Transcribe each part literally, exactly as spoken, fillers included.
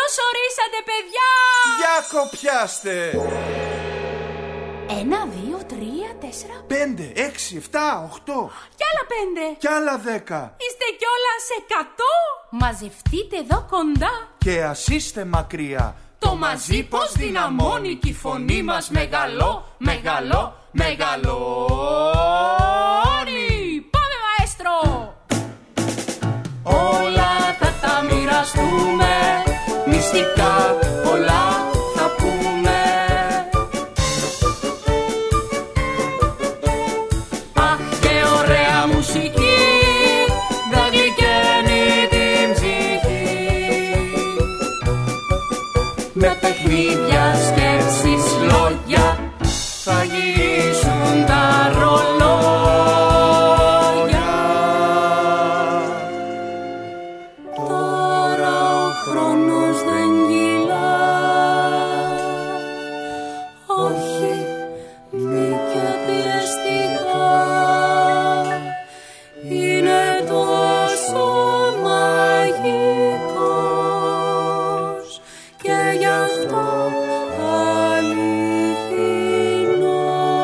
Καλώς ορίσατε, παιδιά! Για κοπιάστε! Ένα, δύο, τρία, τέσσερα... Πέντε, έξι, εφτά, οχτώ... Κι άλλα πέντε... Κι άλλα δέκα... Είστε κιόλας εκατό! Μαζευτείτε εδώ κοντά... Και ας είστε μακριά... Το μαζί πως δυναμώνει κι η φωνή μας μεγαλώ, μεγαλώ, μεγαλώνει. Πάμε, μαέστρο! Όλα θα τα μοιραστούμε, μυστικά πολλά θα πούμε. Αχ, και ωραία μουσική, θα γλυκαίνει την ψυχή. Με παιχνίδια, σκέψεις, λόγια, θα γυρίσουν τα ρολόγια. Τώρα ο χρόνος δεν κυλά, όχι μη και πιεστικά. Είναι τόσο μαγικός και γι' αυτό αληθινό.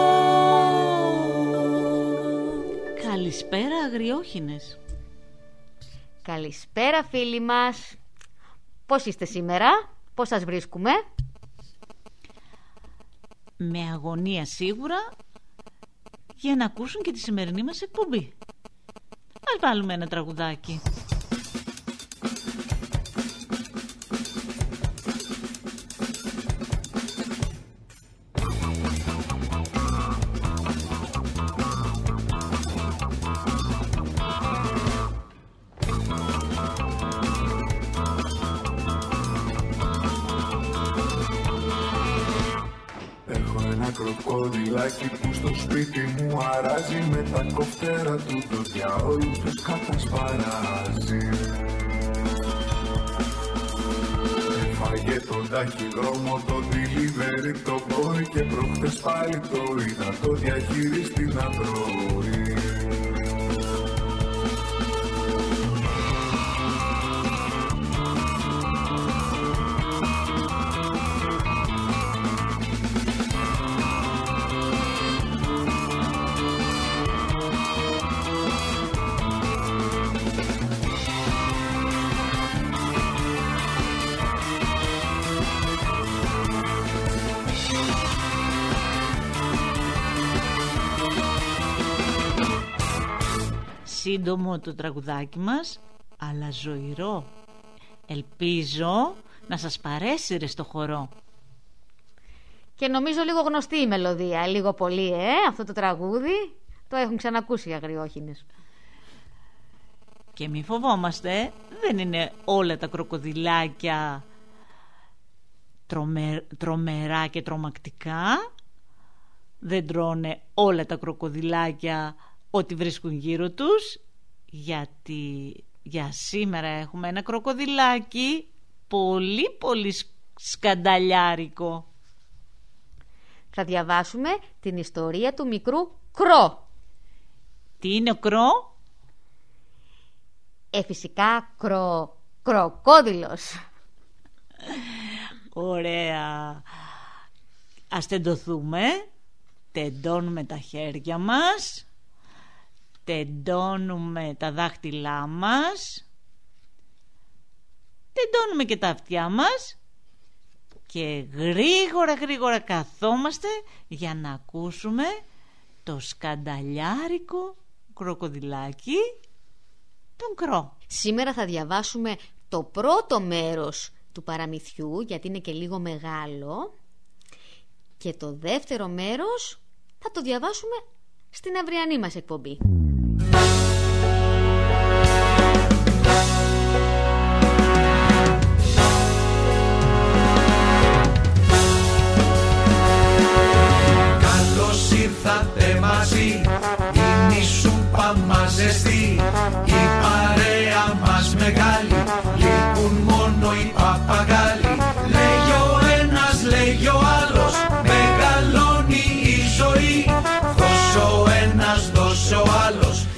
Καλησπέρα, αγριόχινες. Καλησπέρα, φίλοι μας. Πώς είστε σήμερα, πώς σας βρίσκουμε? Με αγωνία σίγουρα, για να ακούσουν και τη σημερινή μας εκπομπή. Ας βάλουμε ένα τραγουδάκι. Κροκοδιλάκι που στο σπίτι μου αράζει, με τα κοφτέρα του το διαόλου τους κατασπαράζει. Έφαγε τον ταχυδρόμο, το delivery, το boy, και προχτες πάλι το είδα το διαχειριστή να τρώει. Σύντομο το τραγουδάκι μας, αλλά ζωηρό. Ελπίζω να σας παρέσει ρε στο χορό. Και νομίζω λίγο γνωστή η μελωδία, λίγο πολύ, ε, αυτό το τραγούδι. Το έχουν ξανακούσει οι αγριόχινες. Και μη φοβόμαστε, δεν είναι όλα τα κροκοδιλάκια τρομε, τρομερά και τρομακτικά. Δεν τρώνε όλα τα κροκοδιλάκια ό,τι βρίσκουν γύρω τους, γιατί για σήμερα έχουμε ένα κροκοδιλάκι πολύ πολύ σκανταλιάρικο. Θα διαβάσουμε την ιστορία του μικρού Κρό. Τι είναι ο Κρό? Ε, φυσικά κρο... κροκόδιλος. Ωραία. Ας τεντωθούμε. Τεντώνουμε τα χέρια μας, τεντώνουμε τα δάχτυλά μας, τεντώνουμε και τα αυτιά μας και γρήγορα γρήγορα καθόμαστε για να ακούσουμε το σκανταλιάρικο κροκοδιλάκι, τον Κρό. Σήμερα θα διαβάσουμε το πρώτο μέρος του παραμυθιού, γιατί είναι και λίγο μεγάλο, και το δεύτερο μέρος θα το διαβάσουμε στην αυριανή μας εκπομπή. Καλώς ήρθατε μαζί, είναι η σούπα μας ζεστή, η παρέα μας μεγάλη, λείπουν μόνο οι παπαγάλοι. Λέγει ο ένας, λέγει ο άλλος, μεγαλώνει η ζωή, δώσε ο ένας, δώσε ο άλλος,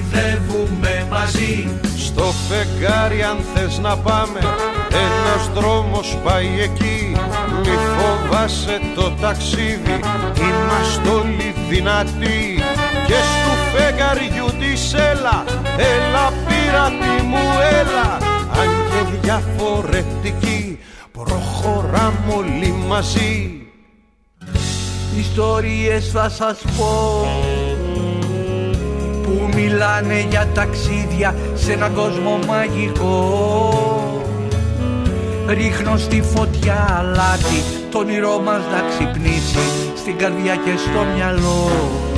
ταξιδεύουμε μαζί. Στο φεγγάρι αν θες να πάμε, ένας δρόμος δρόμος πάει εκεί, μη φοβάσαι το ταξίδι, είμαστε όλοι δυνατοί. Και στου φεγγαριού της έλα, έλα πειράτη μου έλα, αν και διαφορετικοί προχωράμε όλοι μαζί. Ιστορίες θα σας πω που μιλάνε για ταξίδια σε έναν κόσμο μαγικό. Ρίχνω στη φωτιά αλάτι, το όνειρό μας να ξυπνήσει στην καρδιά και στο μυαλό.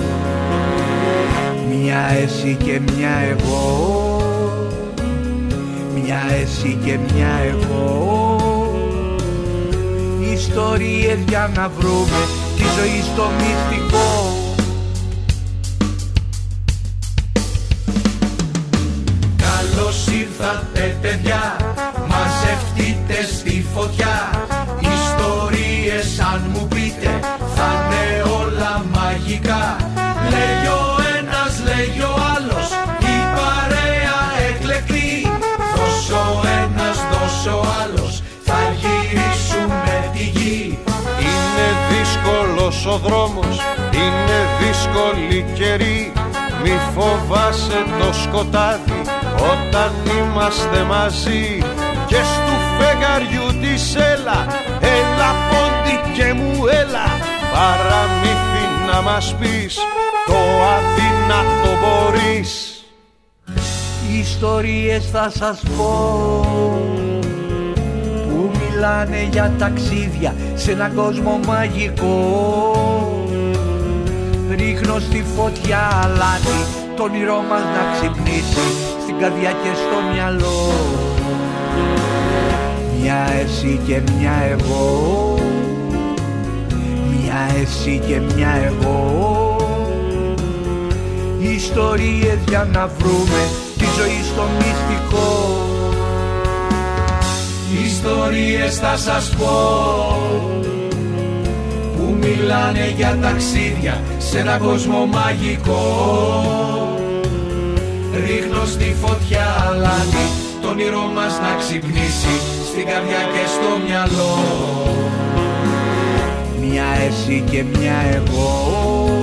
Μια εσύ και μια εγώ, μια εσύ και μια εγώ. Ιστορίες για να βρούμε τη ζωή στο μυστικό. Καλώς ήρθατε παιδιά, μαζευτείτε στη φωτιά. Ιστορίες αν μου πείτε θα είναι όλα μαγικά. Λέει ο ένας, λέει ο άλλος, η παρέα εκλεκτή. Δώσω ένας, δώσω άλλος, θα γυρίσουμε τη γη. Είναι δύσκολος ο δρόμος, είναι δύσκολη καιρή, μη φοβάσαι το σκοτάδι όταν είμαστε μαζί. Και στου φεγγαριού της έλα, έλα πόντι και μου έλα, παραμύθι να μας πεις, το αδύνατο μπορείς. Ιστορίες θα σας πω που μιλάνε για ταξίδια σε έναν κόσμο μαγικό. Ρίχνω στη φωτιά αλάτι, το όνειρό μας να ξυπνήσει στην καρδιά και στο μυαλό. Μια εσύ και μια εγώ, μια εσύ και μια εγώ. Ιστορίες για να βρούμε τη ζωή στο μυστικό. Ιστορίες θα σας πω που μιλάνε για ταξίδια σε έναν κόσμο μαγικό. Ρίχνω στη φωτιά αλάτι, το όνειρό μας να ξυπνήσει στην καρδιά και στο μυαλό. Μια εσύ και μια εγώ,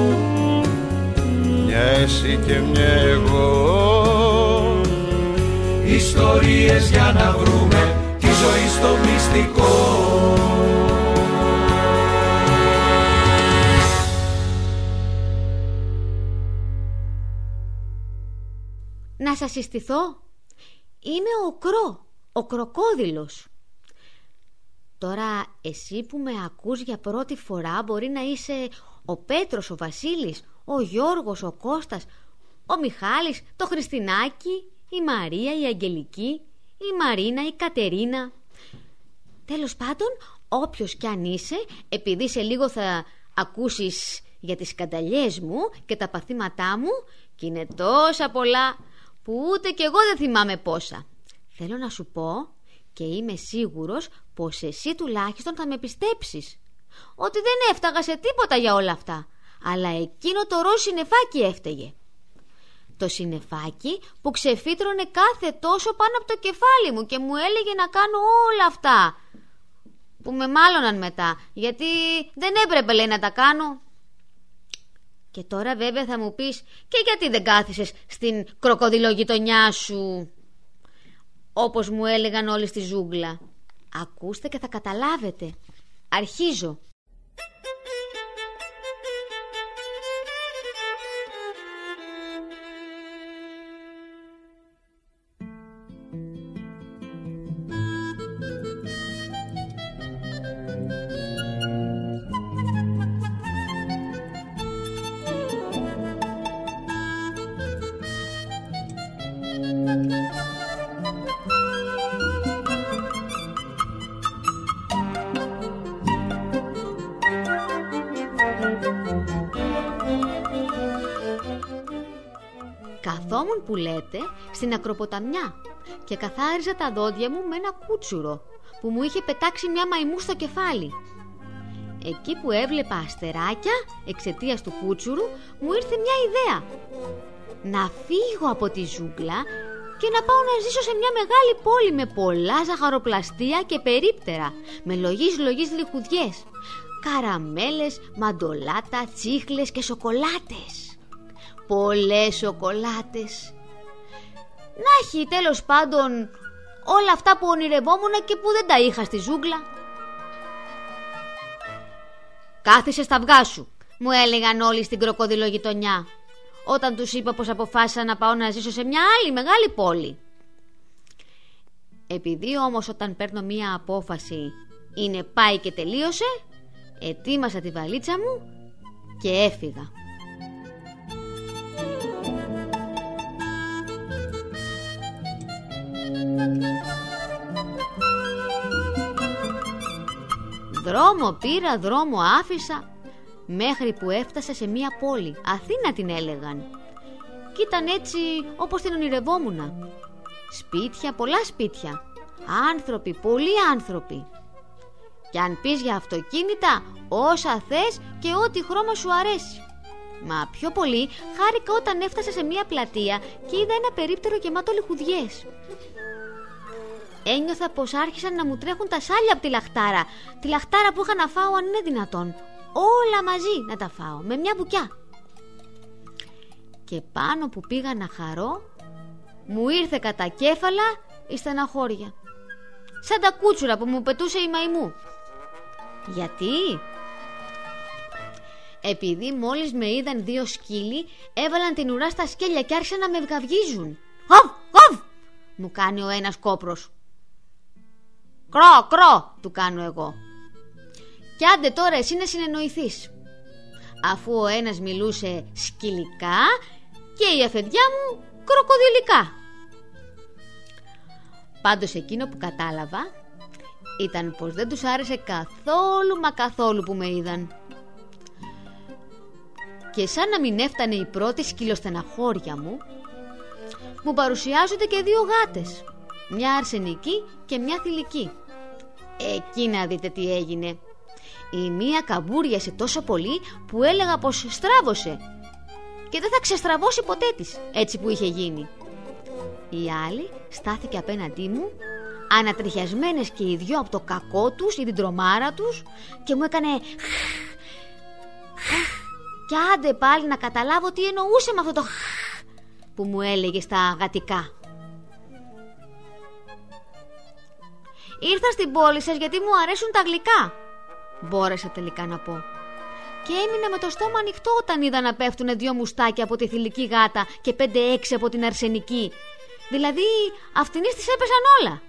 μια εσύ και μια εγώ. Ιστορίες για να βρούμε τη ζωή στο μυστικό. Να σας συστηθώ. Είμαι ο Κρό, ο κροκόδιλος. Τώρα εσύ που με ακούς για πρώτη φορά μπορεί να είσαι ο Πέτρος, ο Βασίλης, ο Γιώργος, ο Κώστας, ο Μιχάλης, το Χριστινάκι, η Μαρία, η Αγγελική, η Μαρίνα, η Κατερίνα. Τέλος πάντων, όποιος κι αν είσαι, επειδή σε λίγο θα ακούσεις για τις σκανταλιές μου και τα παθήματά μου, και είναι τόσα πολλά που ούτε κι εγώ δεν θυμάμαι πόσα. Θέλω να σου πω, και είμαι σίγουρος πως εσύ τουλάχιστον θα με πιστέψεις, ότι δεν έφταγα σε τίποτα για όλα αυτά, αλλά εκείνο το ροζ συννεφάκι έφταιγε. Το συννεφάκι που ξεφύτρωνε κάθε τόσο πάνω από το κεφάλι μου και μου έλεγε να κάνω όλα αυτά που με μάλωναν μετά, γιατί δεν έπρεπε, λέει, να τα κάνω. Και τώρα βέβαια θα μου πεις, και γιατί δεν κάθισες στην κροκοδιλογειτονιά σου, όπως μου έλεγαν όλοι στη ζούγκλα. Ακούστε και θα καταλάβετε. Αρχίζω. Καθόμουν που λέτε στην ακροποταμιά και καθάριζα τα δόντια μου με ένα κούτσουρο που μου είχε πετάξει μια μαϊμού στο κεφάλι. Εκεί που έβλεπα αστεράκια εξαιτίας του κούτσουρου, μου ήρθε μια ιδέα. Να φύγω από τη ζούγκλα και να πάω να ζήσω σε μια μεγάλη πόλη με πολλά ζαχαροπλαστεία και περίπτερα, με λογής λογής λιχουδιές, καραμέλες, μαντολάτα, τσίχλες και σοκολάτες. Πολλές σοκολάτες. Να έχει τέλος πάντων όλα αυτά που ονειρευόμουν και που δεν τα είχα στη ζούγκλα. «Κάθισε στα αυγά σου», μου έλεγαν όλοι στην κροκοδιλογειτονιά, όταν τους είπα πως αποφάσισα να πάω να ζήσω σε μια άλλη μεγάλη πόλη. Επειδή όμως όταν παίρνω μια απόφαση είναι πάει και τελείωσε, ετοίμασα τη βαλίτσα μου και έφυγα. Δρόμο πήρα, δρόμο άφησα, μέχρι που έφτασα σε μια πόλη. Αθήνα την έλεγαν. Κι ήταν έτσι όπως την ονειρευόμουνα. Σπίτια, πολλά σπίτια. Άνθρωποι, πολλοί άνθρωποι. Κι αν πεις για αυτοκίνητα, όσα θες και ό,τι χρώμα σου αρέσει. Μα πιο πολύ χάρηκα όταν έφτασα σε μια πλατεία και είδα ένα περίπτερο γεμάτο λιχουδιές. Ένιωθα πως άρχισαν να μου τρέχουν τα σάλια από τη λαχτάρα. Τη λαχτάρα που είχα να φάω αν είναι δυνατόν. Όλα μαζί να τα φάω, με μια μπουκιά. Και πάνω που πήγα να χαρώ, μου ήρθε κατά κέφαλα η στεναχώρια. Σαν τα κούτσουρα που μου πετούσε η μαϊμού. Γιατί? Επειδή μόλις με είδαν δύο σκύλοι, έβαλαν την ουρά στα σκέλια και άρχισαν να με βγαυγίζουν. «Χοβ, χοβ», μου κάνει ο ένας κόπρος. «Κρό, κρό», του κάνω εγώ. «Κι άντε τώρα εσύ να συνεννοηθείς», αφού ο ένας μιλούσε σκυλικά και η αφεντιά μου κροκοδιλικά. Πάντως εκείνο που κατάλαβα ήταν πως δεν τους άρεσε καθόλου μα καθόλου που με είδαν. Και σαν να μην έφτανε η πρώτη σκυλοστεναχώρια μου, μου παρουσιάζονται και δύο γάτες, μια αρσενική και μια θηλυκή. Εκεί να δείτε τι έγινε. Η μία καμπούριασε τόσο πολύ που έλεγα πως στράβωσε και δεν θα ξεστραβώσει ποτέ της, έτσι που είχε γίνει. Η άλλη στάθηκε απέναντί μου, ανατριχιασμένες και οι δυο από το κακό τους ή την τρομάρα τους, και μου έκανε και άντε πάλι να καταλάβω τι εννοούσε με αυτό το που μου έλεγε στα γατικά. «Ήρθα στην πόλη σας γιατί μου αρέσουν τα γλυκά», μπόρεσα τελικά να πω. Και έμεινα με το στόμα ανοιχτό όταν είδα να πέφτουνε δύο μουστάκια από τη θηλυκή γάτα και πέντε έξι από την αρσενική. Δηλαδή αυτινής τις έπεσαν όλα.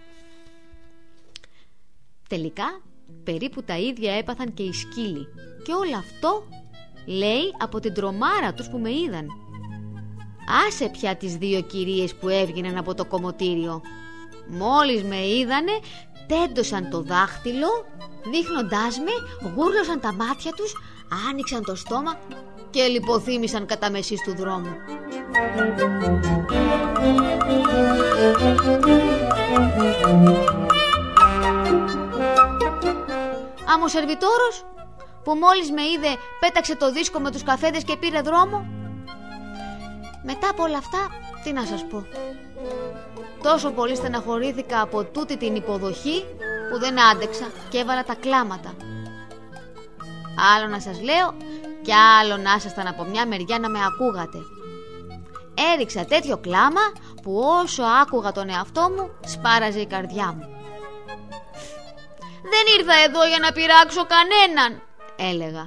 Τελικά περίπου τα ίδια έπαθαν και οι σκύλοι. Και όλο αυτό λέει από την τρομάρα τους που με είδαν. Άσε πια τις δύο κυρίες που έβγαιναν από το κομμωτήριο. Μόλις με είδανε, τέντωσαν το δάχτυλο, δείχνοντάς με, γούρλωσαν τα μάτια τους, άνοιξαν το στόμα και λιποθύμησαν κατά μεσής του δρόμου. Άμα ο σερβιτόρος που μόλις με είδε πέταξε το δίσκο με τους καφέδες και πήρε δρόμο. Μετά από όλα αυτά, τι να σας πω. Τόσο πολύ στεναχωρήθηκα από τούτη την υποδοχή που δεν άντεξα και έβαλα τα κλάματα. Άλλο να σας λέω και άλλο να ήσασταν από μια μεριά να με ακούγατε. Έριξα τέτοιο κλάμα που όσο άκουγα τον εαυτό μου σπάραζε η καρδιά μου. «Δεν ήρθα εδώ για να πειράξω κανέναν», έλεγα.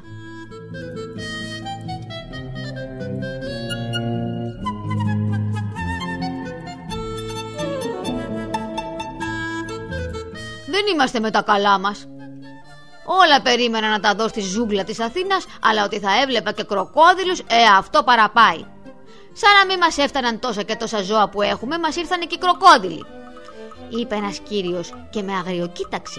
Δεν είμαστε με τα καλά μας. Όλα περίμενα να τα δω στη ζούγκλα της Αθήνας, αλλά ότι θα έβλεπα και κροκόδιλους, ε, αυτό παραπάει. Σαν να μην μας έφταναν τόσα και τόσα ζώα που έχουμε, μας ήρθανε και οι κροκόδιλοι, είπε ένας κύριος και με αγριοκοίταξε.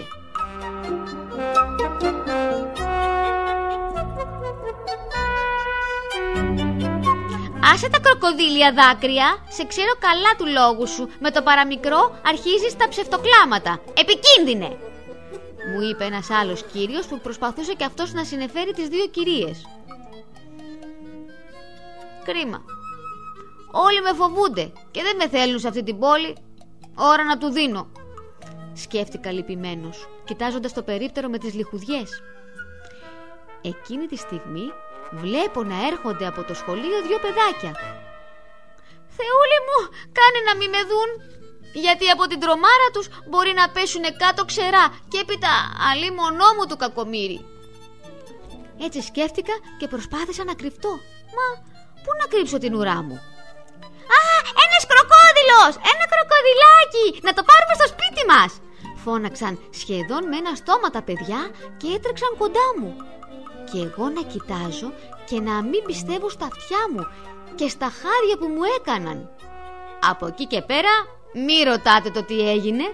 «Άσε τα κροκοδίλια δάκρυα, σε ξέρω καλά του λόγου σου. Με το παραμικρό αρχίζεις τα ψευτοκλάματα. Επικίνδυνε», μου είπε ένας άλλος κύριος που προσπαθούσε και αυτός να συνεφέρει τις δύο κυρίες. Κρίμα. Όλοι με φοβούνται και δεν με θέλουν σε αυτή την πόλη. Ώρα να του δίνω, σκέφτηκα λυπημένος, κοιτάζοντας το περίπτερο με τις λιχουδιές. Εκείνη τη στιγμή βλέπω να έρχονται από το σχολείο δύο παιδάκια. Θεούλη μου, κάνε να μη με δουν, γιατί από την τρομάρα τους μπορεί να πέσουνε κάτω ξερά και έπειτα αλίμονό μου του κακομοίρη. Έτσι σκέφτηκα και προσπάθησα να κρυφτώ. Μα πού να κρύψω την ουρά μου? «Α, ένας κροκόδιλος! Ένα κροκοδιλάκι! Να το πάρουμε στο σπίτι μας!» φώναξαν σχεδόν με ένα στόμα τα παιδιά και έτρεξαν κοντά μου. Και εγώ να κοιτάζω και να μην πιστεύω στα αυτιά μου και στα χάρια που μου έκαναν. Από εκεί και πέρα μη ρωτάτε το τι έγινε.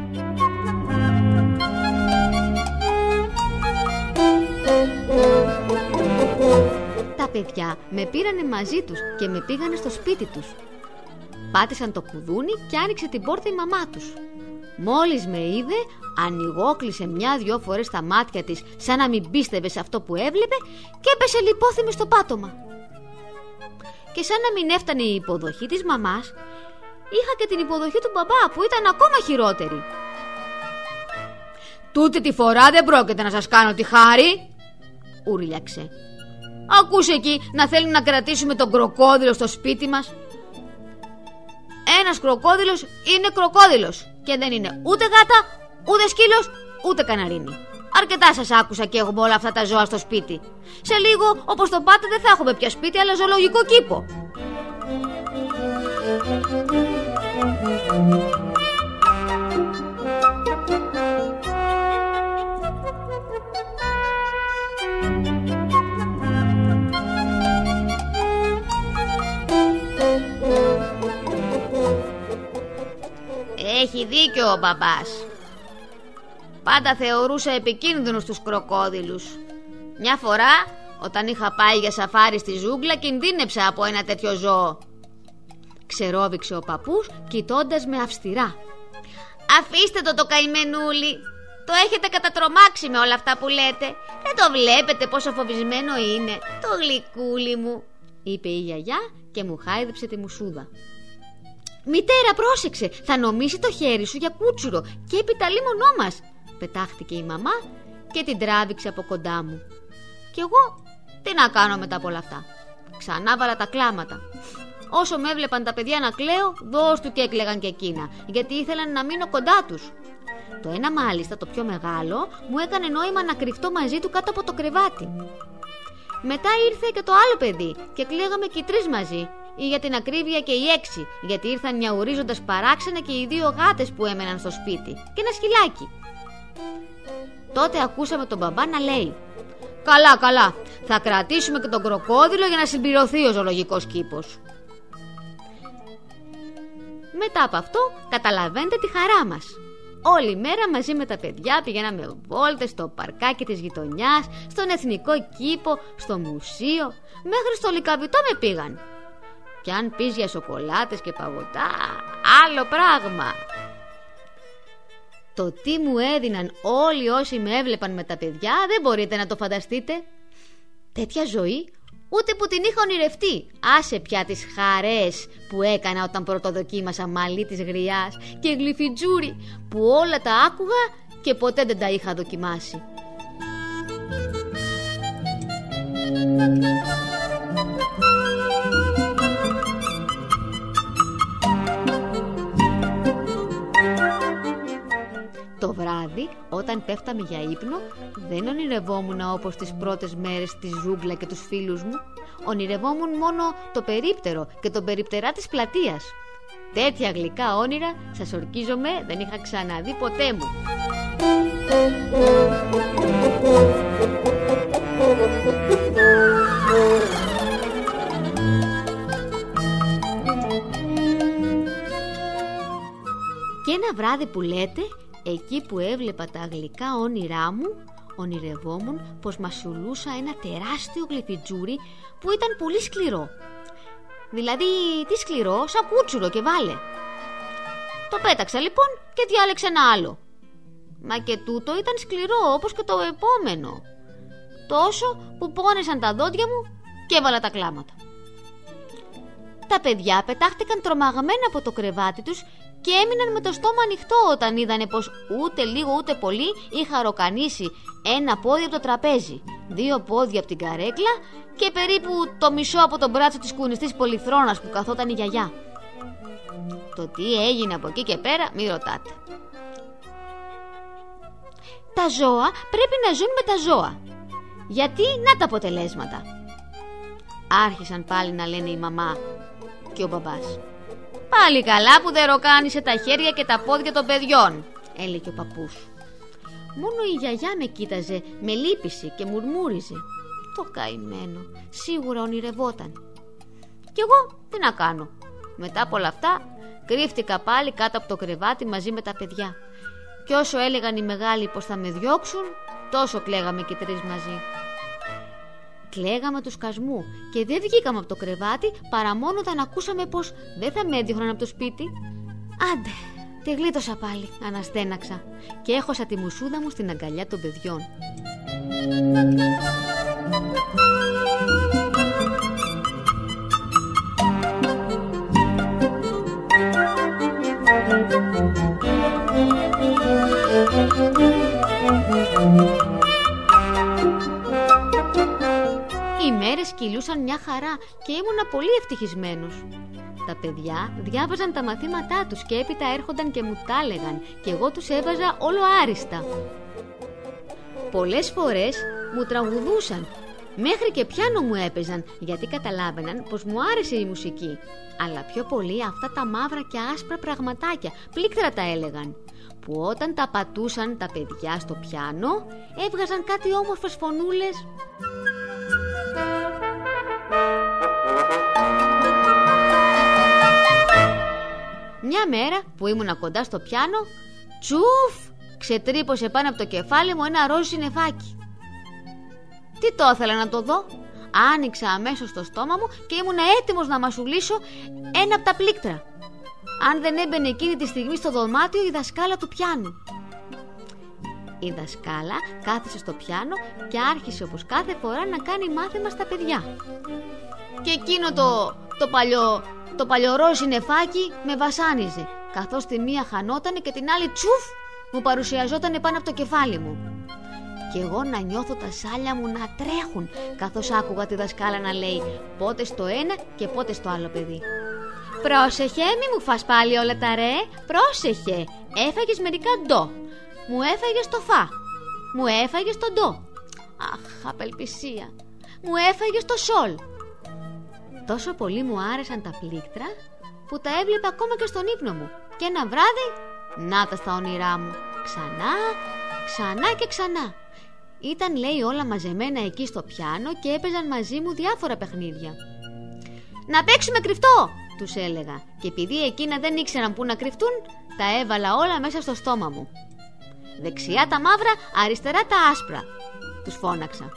Τα παιδιά με πήρανε μαζί τους και με πήγανε στο σπίτι τους. Πάτησαν το κουδούνι και άνοιξε την πόρτα η μαμά τους. Μόλις με είδε, ανοιγόκλεισε μια-δυο φορές τα μάτια της σαν να μην πίστευε σε αυτό που έβλεπε και έπεσε λιπόθυμη στο πάτωμα. Και σαν να μην έφτανε η υποδοχή της μαμάς, είχα και την υποδοχή του μπαμπά που ήταν ακόμα χειρότερη. «Τούτη τη φορά δεν πρόκειται να σας κάνω τη χάρη», ούρλιαξε. «Ακούς εκεί να θέλουν να κρατήσουμε τον κροκόδιλο στο σπίτι μας. Ένας κροκόδιλος είναι κροκόδιλος και δεν είναι ούτε γάτα, ούτε σκύλος, ούτε καναρίνι. Αρκετά σας άκουσα και έχουμε όλα αυτά τα ζώα στο σπίτι. Σε λίγο, όπως το πάτε, δεν θα έχουμε πια σπίτι, αλλά ζωολογικό κήπο». Έχει δίκιο ο μπαμπάς. Πάντα θεωρούσα επικίνδυνους τους κροκόδιλους. Μια φορά, όταν είχα πάει για σαφάρι στη ζούγκλα, κινδύνεψα από ένα τέτοιο ζώο. Ξερόβηξε ο παππούς, κοιτώντας με αυστηρά. «Αφήστε το το καημενούλι. Το έχετε κατατρομάξει με όλα αυτά που λέτε. Δεν το βλέπετε πόσο φοβισμένο είναι? Το γλυκούλι μου», είπε η γιαγιά και μου χάιδεψε τη μουσούδα. «Μητέρα, πρόσεξε, θα νομίσει το χέρι σου για κούτσουρο και έπειτα λίμωνό μας», πετάχτηκε η μαμά και την τράβηξε από κοντά μου. Κι εγώ τι να κάνω μετά από όλα αυτά? Ξανά βάλα τα κλάματα. Όσο με έβλεπαν τα παιδιά να κλαίω, δώσ' του και έκλαιγαν και εκείνα, γιατί ήθελαν να μείνω κοντά τους. Το ένα μάλιστα, το πιο μεγάλο, μου έκανε νόημα να κρυφτώ μαζί του κάτω από το κρεβάτι. Μετά ήρθε και το άλλο παιδί και κλαίγαμε και οι τρεις μαζί, ή για την ακρίβεια και οι έξι, γιατί ήρθαν νιαουρίζοντας παράξενα και οι δύο γάτες που έμεναν στο σπίτι και ένα σκυλάκι. Τότε ακούσαμε τον μπαμπά να λέει: «Καλά, καλά, θα κρατήσουμε και τον κροκόδιλο για να συμπληρωθεί ο ζωολογικός κήπος». Μετά από αυτό καταλαβαίνετε τη χαρά μας. Όλη μέρα μαζί με τα παιδιά πηγαίναμε βόλτες στο παρκάκι της γειτονιάς, στον εθνικό κήπο, στο μουσείο, μέχρι στο Λυκαβητό με πήγαν. Κι αν πεις για σοκολάτες και παγωτά, άλλο πράγμα. Το τι μου έδιναν όλοι όσοι με έβλεπαν με τα παιδιά δεν μπορείτε να το φανταστείτε. Τέτοια ζωή ούτε που την είχα ονειρευτεί. Άσε πια τις χαρές που έκανα όταν πρωτοδοκίμασα μαλλί της γριάς και γλυφιτζούρι, που όλα τα άκουγα και ποτέ δεν τα είχα δοκιμάσει. Το βράδυ, όταν πέφταμε για ύπνο, δεν ονειρευόμουν όπως τις πρώτες μέρες στη ζούγκλα και τους φίλους μου. Ονειρευόμουν μόνο το περίπτερο και τον περιπτερά της πλατείας. Τέτοια γλυκά όνειρα, σας ορκίζομαι, δεν είχα ξαναδεί ποτέ μου. Και ένα βράδυ που λέτε, εκεί που έβλεπα τα γλυκά όνειρά μου, ονειρευόμουν πως μασουλούσα ένα τεράστιο γλυφιτζούρι που ήταν πολύ σκληρό. Δηλαδή, τι σκληρό, σαν κούτσουρο και βάλε. Το πέταξα λοιπόν και διάλεξα ένα άλλο. Μα και τούτο ήταν σκληρό όπως και το επόμενο. Τόσο που πόνεσαν τα δόντια μου και έβαλα τα κλάματα. Τα παιδιά πετάχτηκαν τρομαγμένα από το κρεβάτι τους και έμειναν με το στόμα ανοιχτό όταν είδανε πως ούτε λίγο ούτε πολύ είχα ροκανίσει ένα πόδι από το τραπέζι, δύο πόδια από την καρέκλα και περίπου το μισό από τον μπράτσο της κουνιστής πολυθρόνας που καθόταν η γιαγιά. Το τι έγινε από εκεί και πέρα μη ρωτάτε. Τα ζώα πρέπει να ζουν με τα ζώα. Γιατί να τα αποτελέσματα. Άρχισαν πάλι να λένε η μαμά και ο μπαμπάς. Πάλι καλά που δεν ροκάνισε τα χέρια και τα πόδια των παιδιών, έλεγε ο παππούς. Μόνο η γιαγιά με κοίταζε με λύπηση και μουρμούριζε. Το καημένο, σίγουρα ονειρευόταν. Κι εγώ τι να κάνω. Μετά από όλα αυτά κρύφτηκα πάλι κάτω από το κρεβάτι μαζί με τα παιδιά. Και όσο έλεγαν οι μεγάλοι πως θα με διώξουν, τόσο κλαίγαμε και τρεις μαζί. Κλαίγαμε του σκασμού και δεν βγήκαμε από το κρεβάτι παρά μόνο όταν ακούσαμε πως δεν θα με έδιωχναν από το σπίτι. Άντε, τη γλίτωσα πάλι, αναστέναξα και έχωσα τη μουσούδα μου στην αγκαλιά των παιδιών. Οι μέρες κυλούσαν μια χαρά και ήμουνα πολύ ευτυχισμένος. Τα παιδιά διάβαζαν τα μαθήματά τους και έπειτα έρχονταν και μου τα έλεγαν και εγώ τους έβαζα όλο άριστα. Πολλές φορές μου τραγουδούσαν, μέχρι και πιάνο μου έπαιζαν γιατί καταλάβαιναν πως μου άρεσε η μουσική. Αλλά πιο πολύ αυτά τα μαύρα και άσπρα πραγματάκια, πλήκτρα τα έλεγαν, που όταν τα πατούσαν τα παιδιά στο πιάνο έβγαζαν κάτι όμορφες φωνούλες. Μια μέρα που ήμουνα κοντά στο πιάνο, τσουφ, ξετρύπωσε πάνω από το κεφάλι μου ένα ροζ συννεφάκι. Τι το ήθελα να το δω. Άνοιξα αμέσως το στόμα μου και ήμουνα έτοιμος να μασουλήσω ένα από τα πλήκτρα, αν δεν έμπαινε εκείνη τη στιγμή στο δωμάτιο η δασκάλα του πιάνου. Η δασκάλα κάθισε στο πιάνο και άρχισε όπως κάθε φορά να κάνει μάθημα στα παιδιά. Και εκείνο το, το παλιό Το παλιωρό συννεφάκι με βασάνιζε, καθώς τη μία χανότανε και την άλλη τσουφ μου παρουσιαζότανε πάνω από το κεφάλι μου. Και εγώ να νιώθω τα σάλια μου να τρέχουν, καθώς άκουγα τη δασκάλα να λέει πότε στο ένα και πότε στο άλλο παιδί. Πρόσεχε, μη μου φας πάλι όλα τα ρε, πρόσεχε, έφαγες μερικά ντο, μου έφαγες το φα, μου έφαγες το ντο, αχ απελπισία, μου έφαγες το σολ. Τόσο πολύ μου άρεσαν τα πλήκτρα που τα έβλεπα ακόμα και στον ύπνο μου. Και ένα βράδυ, να τα στα όνειρά μου. Ξανά, ξανά και ξανά. Ήταν, λέει, όλα μαζεμένα εκεί στο πιάνο και έπαιζαν μαζί μου διάφορα παιχνίδια. «Να παίξουμε κρυφτό», τους έλεγα. Και επειδή εκείνα δεν ήξεραν πού να κρυφτούν, τα έβαλα όλα μέσα στο στόμα μου. «Δεξιά τα μαύρα, αριστερά τα άσπρα», τους φώναξα.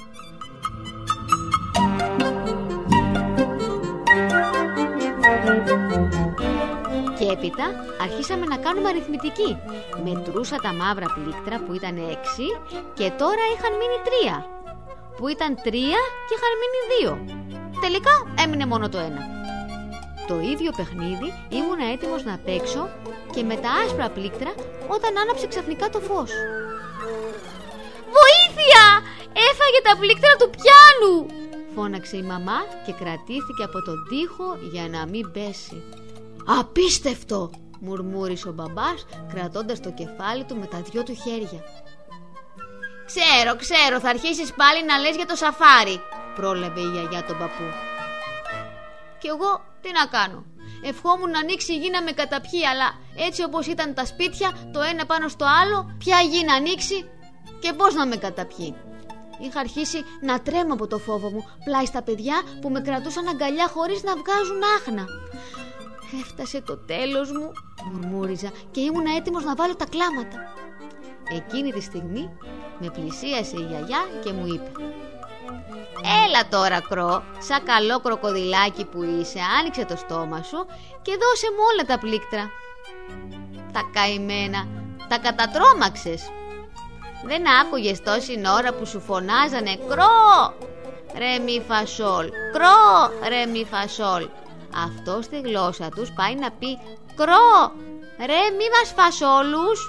Και έπειτα αρχίσαμε να κάνουμε αριθμητική. Μετρούσα τα μαύρα πλήκτρα που ήταν έξι και τώρα είχαν μείνει τρία, που ήταν τρία και είχαν μείνει δύο. Τελικά έμεινε μόνο το ένα. Το ίδιο παιχνίδι ήμουνα έτοιμος να παίξω και με τα άσπρα πλήκτρα όταν άναψε ξαφνικά το φως. «Βοήθεια! Έφαγε τα πλήκτρα του πιάνου!» φώναξε η μαμά και κρατήθηκε από τον τοίχο για να μην πέσει. «Απίστευτο!» μουρμούρισε ο μπαμπάς κρατώντας το κεφάλι του με τα δυο του χέρια. «Ξέρω, ξέρω, θα αρχίσεις πάλι να λες για το σαφάρι», πρόλαβε η γιαγιά τον παππού. Κι εγώ τι να κάνω. Ευχόμουν να ανοίξει η γη να με καταπιεί, αλλά έτσι όπως ήταν τα σπίτια το ένα πάνω στο άλλο, ποια γη να ανοίξει και πώς να με καταπιεί. Είχα αρχίσει να τρέμω από το φόβο μου πλάι στα παιδιά που με κρατούσαν αγκαλιά χωρίς να βγάζουν άχνα. «Έφτασε το τέλος μου», μουρμούριζα και ήμουν έτοιμος να βάλω τα κλάματα. Εκείνη τη στιγμή με πλησίασε η γιαγιά και μου είπε: «Έλα τώρα, Κρό, σαν καλό κροκοδιλάκι που είσαι, άνοιξε το στόμα σου και δώσε μου όλα τα πλήκτρα». «Τα καημένα, τα κατατρώμαξες. Δεν άκουγες τόση ώρα που σου φωνάζανε Κρό, ρε μη φασόλ, Κρό, ρε μη φασόλ. αυτό στη γλώσσα τους πάει να πει «Κρό, ρε μη μας φας όλους».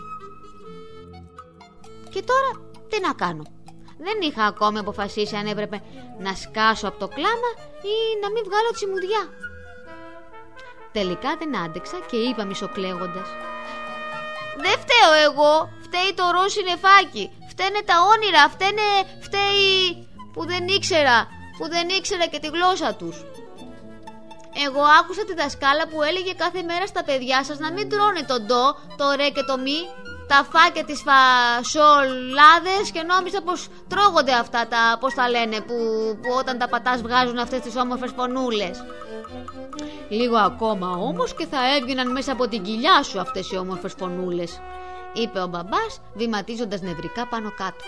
Και τώρα τι να κάνω? Δεν είχα ακόμη αποφασίσει αν έπρεπε να σκάσω από το κλάμα ή να μην βγάλω τσιμουδιά. Τελικά δεν άντεξα και είπα μισοκλαίγοντας: «Δεν φταίω εγώ, φταίει το ροζ συννεφάκι, φταίνε τα όνειρα, φταίνε, φταίει που δεν ήξερα, που δεν ήξερα και τη γλώσσα τους. Εγώ άκουσα τη δασκάλα που έλεγε κάθε μέρα στα παιδιά σας να μην τρώνε το ντο, το ρε και το μη, τα φα και τις φασολάδες, και νόμιζα πως τρώγονται αυτά τα, πώς τα λένε, που, που όταν τα πατάς βγάζουν αυτές τις όμορφες φωνούλες. Λίγο ακόμα όμως και θα έβγαιναν μέσα από την κοιλιά σου αυτές οι όμορφες φωνούλες», είπε ο μπαμπάς βηματίζοντας νευρικά πάνω κάτω.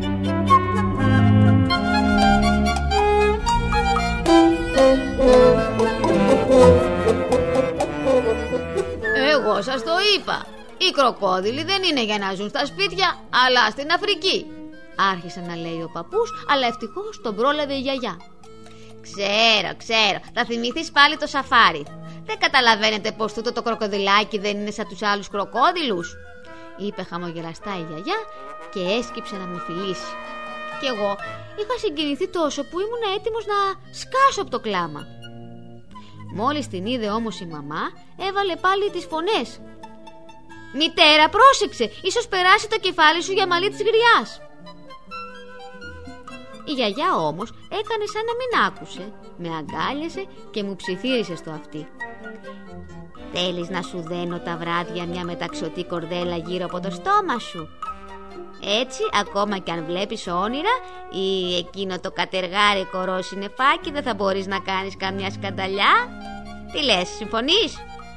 «Εγώ σας το είπα, οι κροκόδιλοι δεν είναι για να ζουν στα σπίτια, αλλά στην Αφρική», άρχισε να λέει ο παππούς, αλλά ευτυχώς τον πρόλαβε η γιαγιά. «Ξέρω, ξέρω, θα θυμηθείς πάλι το σαφάρι. Δεν καταλαβαίνετε πως τούτο το κροκοδιλάκι δεν είναι σαν τους άλλους κροκόδιλους?» είπε χαμογελαστά η γιαγιά και έσκυψε να με φιλήσει. Κι εγώ είχα συγκινηθεί τόσο που ήμουν έτοιμος να σκάσω από το κλάμα. Μόλις την είδε όμως η μαμά, έβαλε πάλι τις φωνές. «Μητέρα, πρόσεξε, ίσως περάσει το κεφάλι σου για μαλλί της γριάς». Η γιαγιά όμως έκανε σαν να μην άκουσε, με αγκάλιασε και μου ψιθύρισε στο αυτί. «Θέλεις να σου δένω τα βράδια μια μεταξωτή κορδέλα γύρω από το στόμα σου? Έτσι, ακόμα κι αν βλέπεις όνειρα ή εκείνο το κατεργάρικο ροζ συννεφάκι, δεν θα μπορείς να κάνεις καμιά σκανταλιά? Τι λες, συμφωνείς?»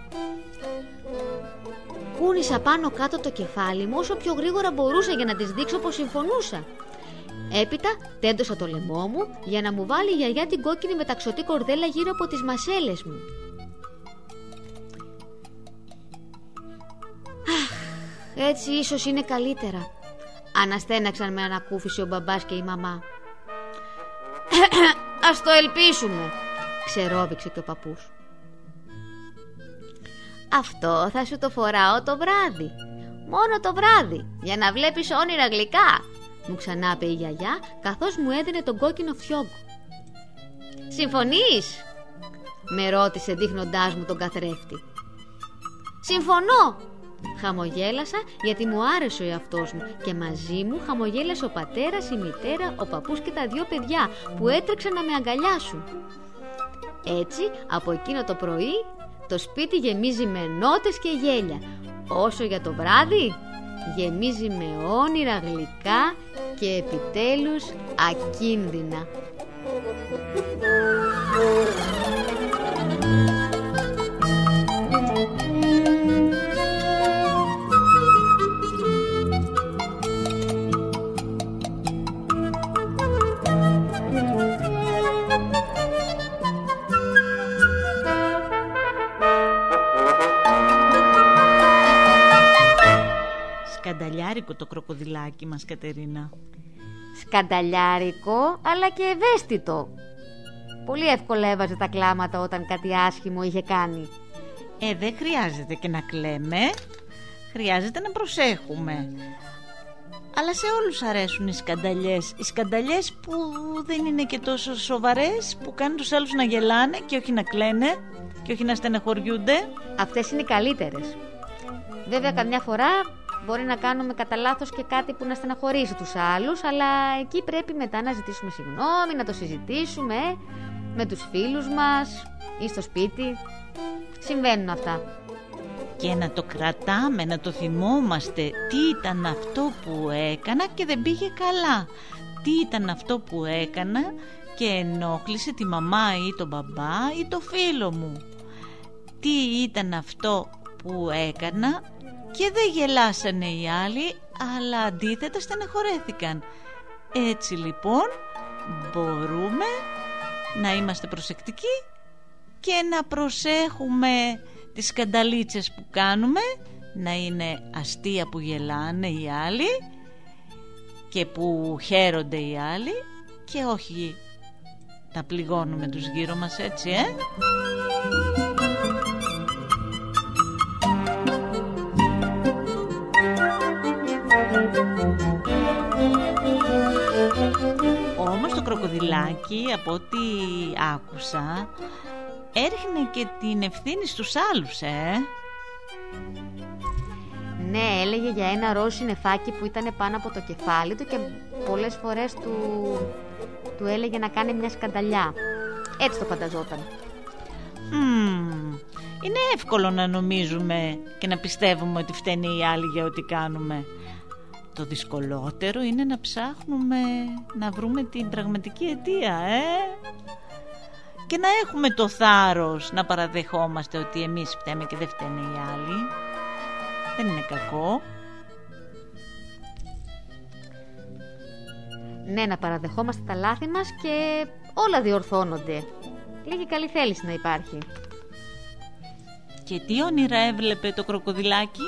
Κούνησα πάνω κάτω το κεφάλι μου όσο πιο γρήγορα μπορούσα για να της δείξω πως συμφωνούσα. Έπειτα τέντωσα το λαιμό μου για να μου βάλει η γιαγιά την κόκκινη μεταξωτή κορδέλα γύρω από τις μασέλες μου. Αχ, έτσι ίσως είναι καλύτερα, αναστέναξαν με ανακούφιση ο μπαμπάς και η μαμά. «Ας το ελπίσουμε», ξερόβηξε και ο παππούς. «Αυτό θα σου το φοράω το βράδυ, μόνο το βράδυ, για να βλέπεις όνειρα γλυκά», μου ξανάπε η γιαγιά καθώς μου έδινε τον κόκκινο φιόγκο. «Συμφωνείς?» με ρώτησε δείχνοντάς μου τον καθρέφτη. «Συμφωνώ», χαμογέλασα, γιατί μου άρεσε ο εαυτός μου και μαζί μου χαμογέλασε ο πατέρας, η μητέρα, ο παππούς και τα δυο παιδιά που έτρεξαν να με αγκαλιάσουν. Έτσι από εκείνο το πρωί το σπίτι γεμίζει με νότες και γέλια, όσο για το βράδυ γεμίζει με όνειρα γλυκά και επιτέλους ακίνδυνα. Σκανταλιάρικο το κροκοδιλάκι μας, Κατερίνα. Σκανταλιάρικο, αλλά και ευαίσθητο. Πολύ εύκολα έβαζε τα κλάματα όταν κάτι άσχημο είχε κάνει. Ε, δεν χρειάζεται και να κλαίμε, χρειάζεται να προσέχουμε. Αλλά σε όλους αρέσουν οι σκανταλιές. Οι σκανταλιές που δεν είναι και τόσο σοβαρές, που κάνουν τους άλλους να γελάνε και όχι να κλαίνε και όχι να στεναχωριούνται. Αυτές είναι οι καλύτερες. Βέβαια καμιά φορά μπορεί να κάνουμε κατά λάθος και κάτι που να στεναχωρήσει τους άλλους, αλλά εκεί πρέπει μετά να ζητήσουμε συγγνώμη, να το συζητήσουμε με τους φίλους μας ή στο σπίτι. Συμβαίνουν αυτά. Και να το κρατάμε, να το θυμόμαστε. Τι ήταν αυτό που έκανα και δεν πήγε καλά? Τι ήταν αυτό που έκανα και ενόχλησε τη μαμά ή τον μπαμπά ή το φίλο μου? Τι ήταν αυτό που έκανα και δεν γελάσανε οι άλλοι, αλλά αντίθετα στεναχωρέθηκαν? Έτσι λοιπόν μπορούμε να είμαστε προσεκτικοί και να προσέχουμε τις σκανταλίτσες που κάνουμε, να είναι αστεία που γελάνε οι άλλοι και που χαίρονται οι άλλοι, και όχι να πληγώνουμε τους γύρω μας, έτσι, ε? κροκοδιλάκι, από ό,τι άκουσα, έριχνε και την ευθύνη στους άλλους, ε. Ναι, έλεγε για ένα ροζ συννεφάκι που ήταν πάνω από το κεφάλι του και πολλές φορές του, του έλεγε να κάνει μια σκανταλιά. Έτσι το φανταζόταν. Mm, είναι εύκολο να νομίζουμε και να πιστεύουμε ότι φταίνε οι άλλοι για ό,τι κάνουμε. Το δυσκολότερο είναι να ψάχνουμε να βρούμε την πραγματική αιτία, ε? Και να έχουμε το θάρρος να παραδεχόμαστε ότι εμείς φταίμε και δεν φταίνε οι άλλοι. Δεν είναι κακό. Ναι, να παραδεχόμαστε τα λάθη μας και όλα διορθώνονται. Λίγη καλή θέληση να υπάρχει. Και τι όνειρα έβλεπε το κροκοδιλάκι?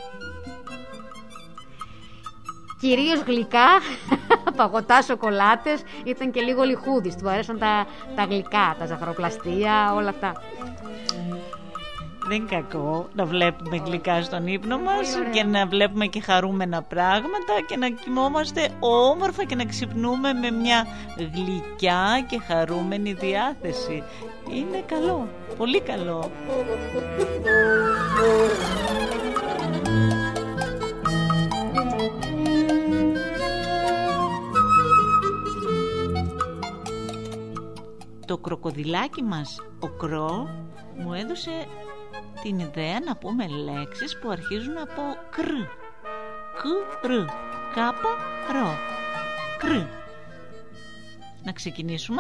Κυρίως γλυκά, παγωτά, σοκολάτες. Ήταν και λίγο λιχούδης. Του αρέσαν τα, τα γλυκά, τα ζαχαροπλαστεία, όλα αυτά. Δεν είναι κακό να βλέπουμε γλυκά στον ύπνο μας και να βλέπουμε και χαρούμενα πράγματα και να κοιμόμαστε όμορφα και να ξυπνούμε με μια γλυκιά και χαρούμενη διάθεση. Είναι καλό, πολύ καλό. Το κροκοδιλάκι μας, ο Κρό, μου έδωσε την ιδέα να πούμε λέξεις που αρχίζουν από κρ. Κ, ρ, κάπα, ρο. Κρ. Να ξεκινήσουμε?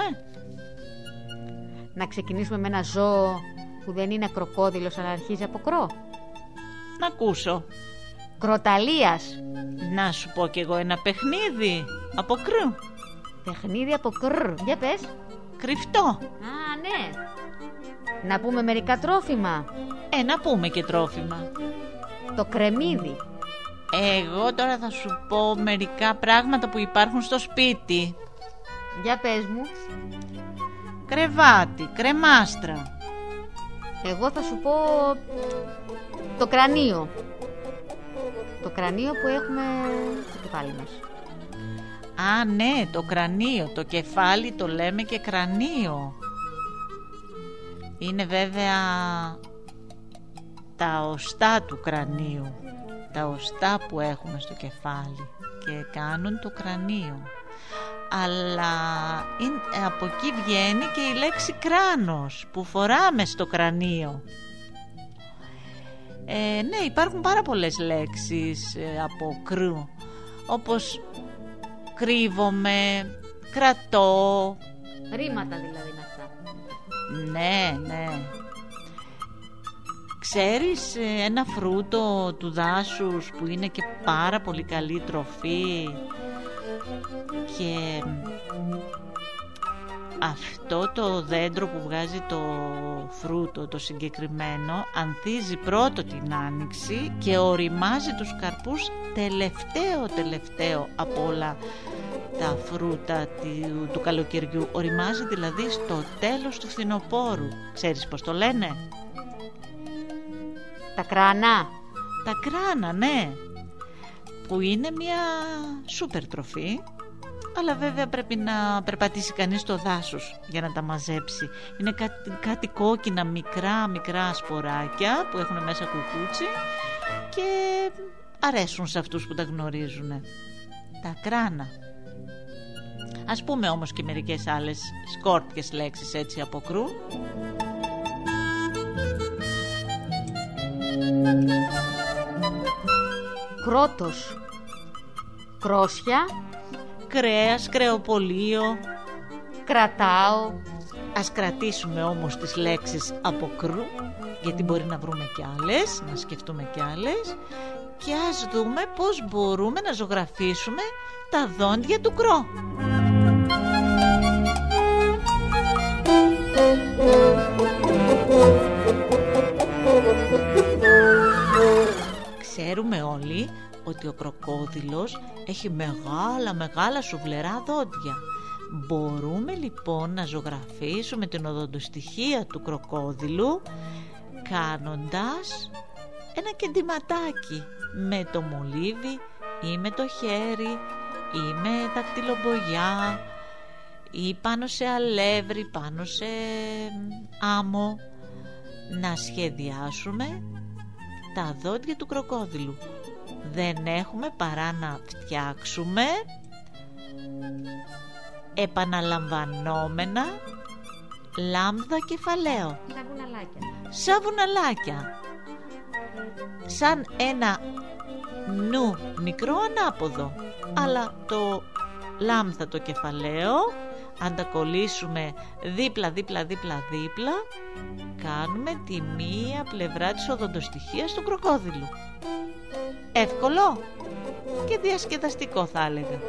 Να ξεκινήσουμε με ένα ζώο που δεν είναι κροκόδιλος αλλά αρχίζει από κρό. Να ακούσω. Κροταλίας. Να σου πω κι εγώ ένα παιχνίδι από κρ. Παιχνίδι από κρ. Για πες. Κρυφτό. Α, ναι. Να πούμε μερικά τρόφιμα. Ε, να πούμε και τρόφιμα. Το κρεμμύδι. Εγώ τώρα θα σου πω μερικά πράγματα που υπάρχουν στο σπίτι. Για πες μου. Κρεβάτι, κρεμάστρα. Εγώ θα σου πω το κρανίο. Το κρανίο που έχουμε στο κεφάλι μας. Α, ναι, το κρανίο. Το κεφάλι το λέμε και κρανίο. Είναι βέβαια τα οστά του κρανίου. Τα οστά που έχουμε στο κεφάλι και κάνουν το κρανίο. Αλλά είναι, από εκεί βγαίνει και η λέξη κράνος που φοράμε στο κρανίο. Ε, ναι, υπάρχουν πάρα πολλές λέξεις ε, από κρου, όπως κρύβομαι, κρατώ. Ρήματα δηλαδή είναι αυτά. Ναι, ναι. Ξέρεις ένα φρούτο του δάσους που είναι και πάρα πολύ καλή τροφή και αυτό το δέντρο που βγάζει το φρούτο το συγκεκριμένο ανθίζει πρώτο την άνοιξη και οριμάζει τους καρπούς τελευταίο τελευταίο από όλα τα φρούτα του, του καλοκαιριού. Οριμάζει δηλαδή στο τέλος του φθινοπόρου. Ξέρεις πως το λένε? Τα κράνα. Τα κράνα, ναι. Που είναι μια σούπερ τροφή, αλλά βέβαια πρέπει να περπατήσει κανείς στο δάσος για να τα μαζέψει. Είναι κάτι, κάτι κόκκινα μικρά μικρά σποράκια που έχουν μέσα κουκούτσι και αρέσουν σε αυτούς που τα γνωρίζουν. Τα κράνα. Ας πούμε όμως και μερικές άλλες σκόρπιες λέξεις έτσι από κρού. Κρότος. Κρόσια. Κρέας, κρεοπολείο. Κρατάω. Ας κρατήσουμε όμως τις λέξεις από κρού, γιατί μπορεί να βρούμε κι άλλες, να σκεφτούμε κι άλλες, και ας δούμε πώς μπορούμε να ζωγραφίσουμε τα δόντια του κρό. Ξέρουμε όλοι ότι ο κροκόδιλος έχει μεγάλα μεγάλα σουβλερά δόντια. Μπορούμε λοιπόν να ζωγραφίσουμε την οδοντοστοιχεία του κροκόδιλου κάνοντας ένα κεντηματάκι με το μολύβι ή με το χέρι ή με δακτυλομπογιά, ή πάνω σε αλεύρι, πάνω σε άμμο, να σχεδιάσουμε τα δόντια του κροκόδιλου. Δεν έχουμε παρά να φτιάξουμε επαναλαμβανόμενα λάμδα κεφαλαίο, Σαν βουναλάκια. σαν βουναλάκια, σαν ένα νου μικρό ανάποδο, αλλά το λάμδα το κεφαλαίο, αν τα κολλήσουμε δίπλα δίπλα δίπλα δίπλα, κάνουμε τη μία πλευρά της οδοντοστοιχείας του κροκόδιλου. Εύκολο και διασκεδαστικό, θα έλεγα.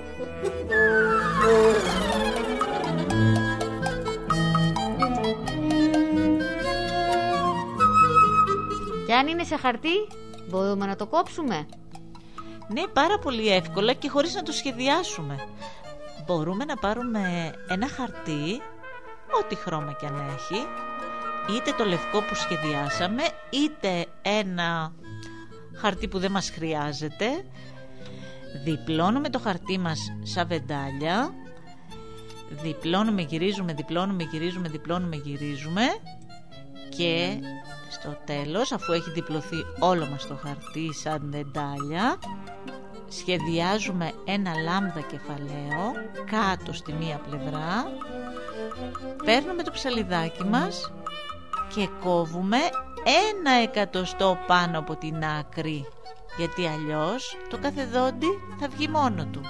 Και αν είναι σε χαρτί, μπορούμε να το κόψουμε. Ναι, πάρα πολύ εύκολα και χωρίς να το σχεδιάσουμε. Μπορούμε να πάρουμε ένα χαρτί, ό,τι χρώμα κι αν έχει, είτε το λευκό που σχεδιάσαμε, είτε ένα χαρτί που δεν μας χρειάζεται. Διπλώνουμε το χαρτί μας σαν βεντάλια, διπλώνουμε, γυρίζουμε, διπλώνουμε, γυρίζουμε, διπλώνουμε, γυρίζουμε, και στο τέλος, αφού έχει διπλωθεί όλο μας το χαρτί σαν βεντάλια, σχεδιάζουμε ένα λάμδα κεφαλαίο κάτω στη μία πλευρά, παίρνουμε το ψαλιδάκι μας και κόβουμε ένα εκατοστό πάνω από την άκρη, γιατί αλλιώς το κάθε δόντι θα βγει μόνο του.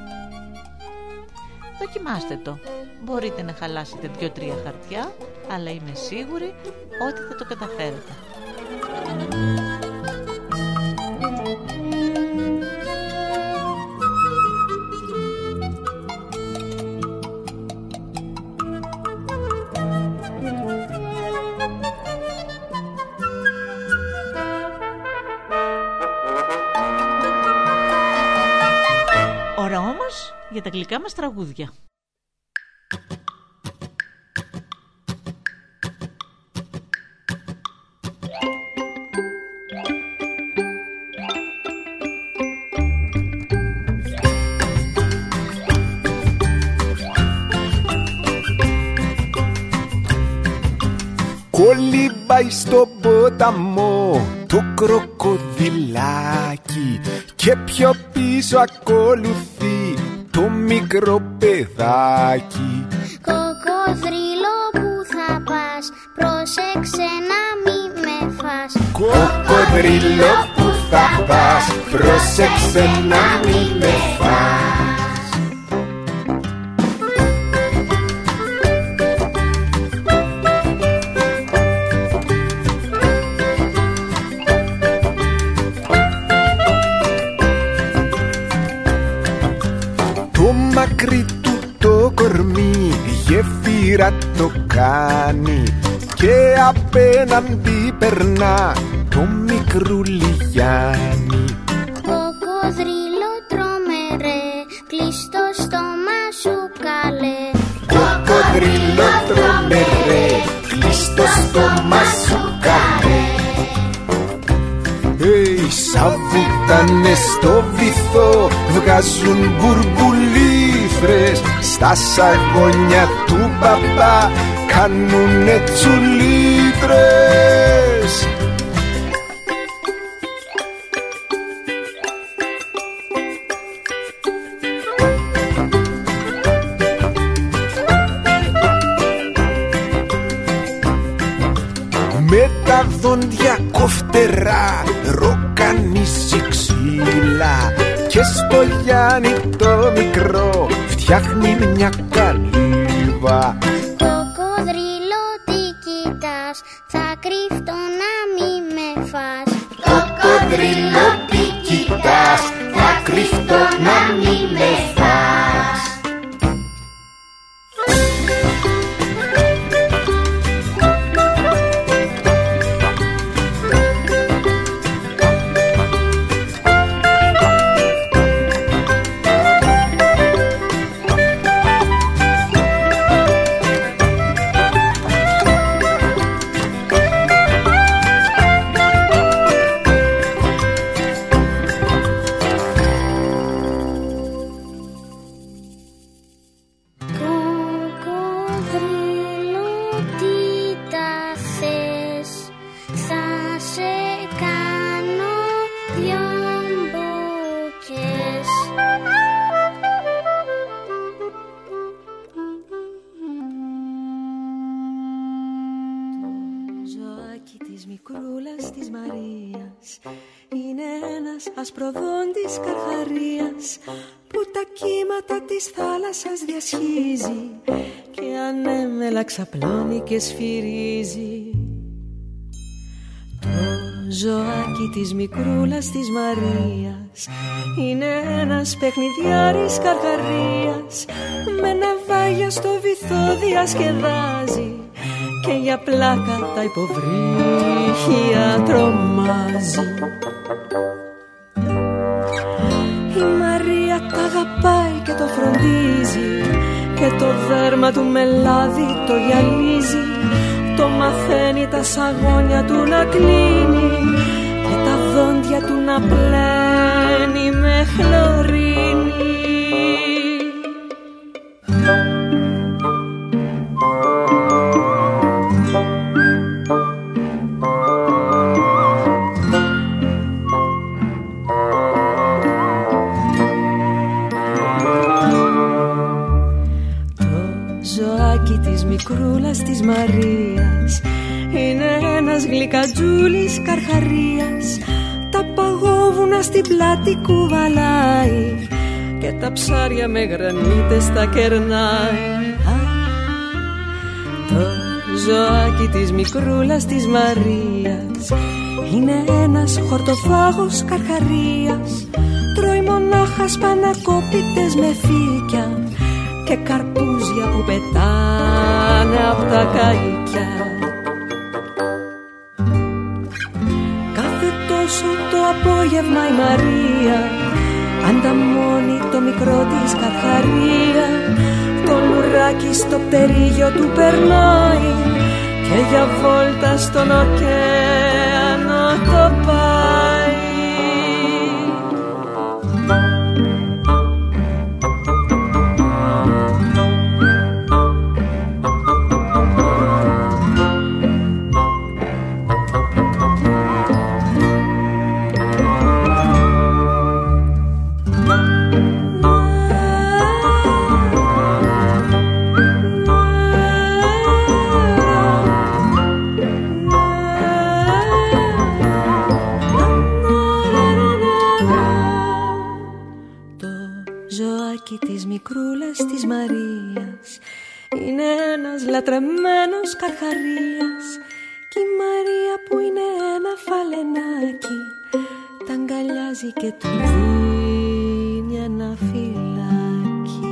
Δοκιμάστε το. Μπορείτε να χαλάσετε δύο-τρία χαρτιά, αλλά είμαι σίγουρη ότι θα το καταφέρετε. Ώρα όμως για τα γλυκά μας τραγούδια. Κολυμπάει στο ποταμό το κροκοδιλάκι και πιο πίσω ακολουθεί το μικρό παιδάκι. Κοκοδρίλο που θα πας, πρόσεξε να μη με φας. Κοκοδρίλο που θα πας, πρόσεξε να μη με φας. Μακρύ του το κορμί γέφυρα το κάνει και απέναντι περνά το μικρούλι Γιάννη. Κοκοδρίλο τρομερέ, κλείστο στόμα σου καλέ. Κοκοδρίλο τρομερέ, κλείστο στόμα σου καλέ. Hey, σαν βουτάνε στο βυθό βγάζουν μπουρμπουλήθρες, στα σαγόνια του μπαμπά κάνουνε τσουλήτρες. Με τα δόντια κοφτερά ροκανίσει ξύλα και στο Γιάννη το μικρό φτιάχνει μια καλύβα. Κοκοδρίλο τι κοιτάς, θα κρυφτώ να μη με φας. Κοκοδρίλο τι κοιτάς, θα κρυφτώ να μη με φας. της Μαρίας. Είναι ένας ασπροδόντης καρχαρίας που τα κύματα της θάλασσας διασχίζει και ανέμελα ξαπλώνει και σφυρίζει. Το ζωάκι της μικρούλας της Μαρίας είναι ένας παιχνιδιάρης καρχαρίας, με ναυάγια στο βυθό διασκεδάζει και για πλάκα τα υποβρύχια τρομάζει. Η Μαρία τα αγαπάει και το φροντίζει και το δέρμα του με λάδι το γυαλίζει. Το μαθαίνει τα σαγόνια του να κλείνει και τα δόντια του να πλένει με χλωρίνη. Μικρούλας της Μαρίας είναι ένας γλυκατζούλης καρχαρίας. Τα παγόβουνα στην πλάτη κουβαλάει και τα ψάρια με γρανίτες τα κερνάει. Α, το ζωάκι της μικρούλας της Μαρίας είναι ένας χορτοφάγος καρχαρίας. Τρώει μονάχα σπανακόπιτες με φύκια και καρπούζια που πετάνε από τα καϊκιά. Κάθε τόσο το απόγευμα η Μαρία ανταμώνει το μικρό της καρχαρία. Το λουράκι στο πτερίγιο του περνάει και για βόλτα στον ωκεανό το πάει. Της Μαρίας είναι ένας λατρεμένος καρχαρίας και η Μαρία που είναι ένα φαλενάκι τα αγκαλιάζει και του δίνει ένα φυλάκι.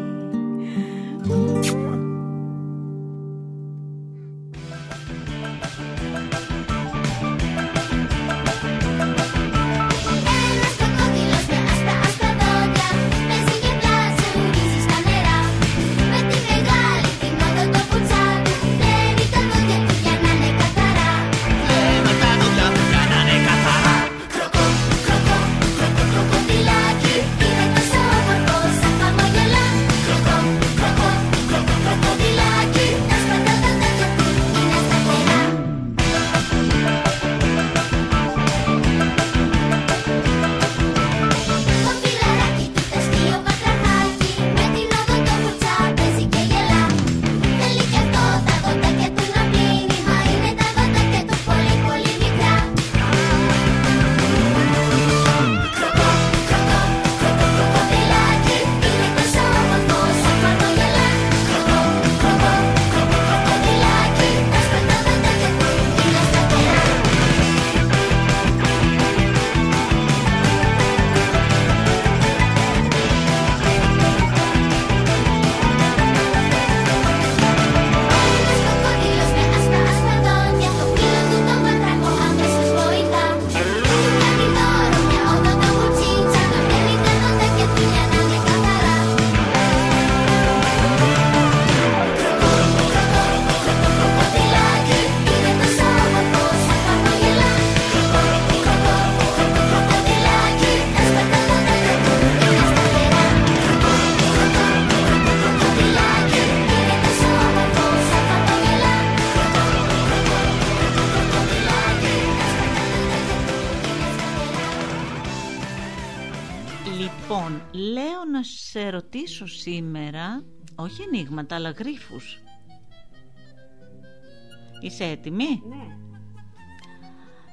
Λέω να σε ρωτήσω σήμερα, όχι ενίγματα αλλά γρίφους. Είσαι έτοιμη? Ναι.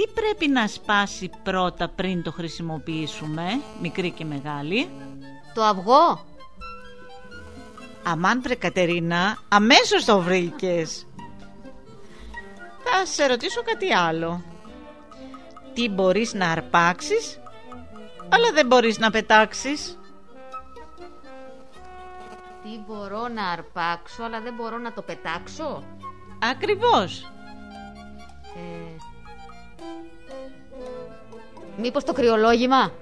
Τι πρέπει να σπάσει πρώτα πριν το χρησιμοποιήσουμε, μικρή και μεγάλη? Το αυγό. Αμάν βρε Κατερίνα, αμέσως το βρήκες. Θα σε ρωτήσω κάτι άλλο. Τι μπορείς να αρπάξεις, αλλά δεν μπορείς να πετάξεις? Τι μπορώ να αρπάξω, αλλά δεν μπορώ να το πετάξω? Ακριβώς. ε... Μήπως το κρυολόγημα?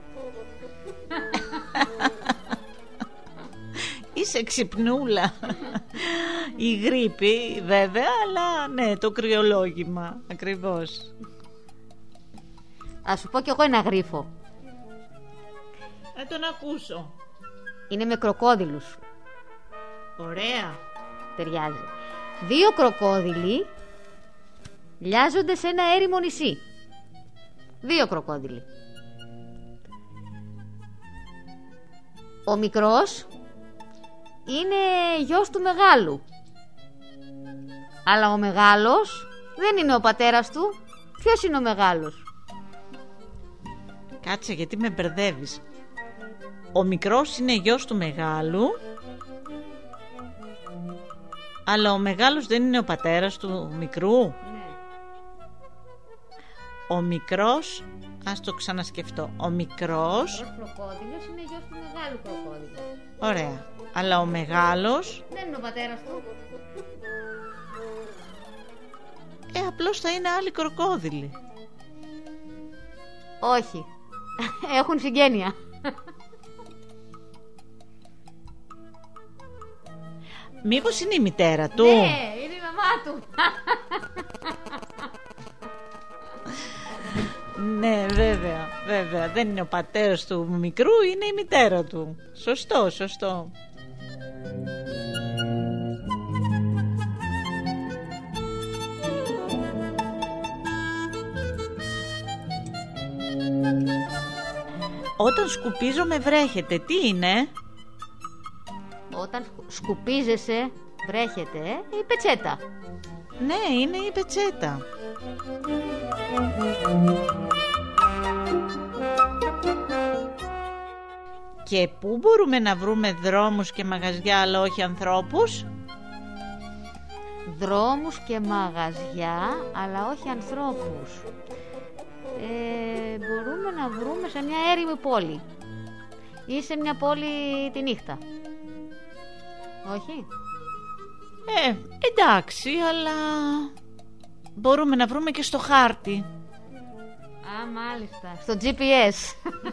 Είσαι ξυπνούλα. Η γρίπη βέβαια, αλλά ναι, το κρυολόγημα. Ακριβώς. Ας σου πω κι εγώ ένα γρίφο. Θα τον ακούσω. Είναι με κροκόδιλους. Ωραία. Ταιριάζει. Δύο κροκόδιλοι λιάζονται σε ένα έρημο νησί. Δύο κροκόδιλοι. Ο μικρός είναι γιος του μεγάλου, αλλά ο μεγάλος δεν είναι ο πατέρας του. Ποιος είναι ο μεγάλος? Κάτσε, γιατί με μπερδεύεις. Ο μικρός είναι γιος του μεγάλου, αλλά ο μεγάλος δεν είναι ο πατέρας του μικρού. Ναι. Ο μικρός, ας το ξανασκεφτώ. Ο μικρός Ο κροκόδιλος είναι γιος του μεγάλου κροκόδιλου. Ωραία. Αλλά ο μεγάλος δεν είναι ο πατέρας του. Ε, απλώς θα είναι άλλοι κροκόδιλοι. Όχι. Έχουν συγγένεια. Μήπως είναι η μητέρα του? Ναι, είναι η μαμά του. Ναι, βέβαια, βέβαια. Δεν είναι ο πατέρας του μικρού, είναι η μητέρα του. Σωστό, σωστό. Όταν σκουπίζομαι βρέχεται, τι είναι? Όταν σκουπίζεσαι βρέχεται, η πετσέτα. Ναι, είναι η πετσέτα. Και πού μπορούμε να βρούμε δρόμους και μαγαζιά, αλλά όχι ανθρώπους? Δρόμους και μαγαζιά, αλλά όχι ανθρώπους. Ε, μπορούμε να βρούμε σε μια έρημη πόλη ή σε μια πόλη τη νύχτα. Όχι? Ε, εντάξει, αλλά μπορούμε να βρούμε και στο χάρτη. Α, μάλιστα. Στο τζι πι ες.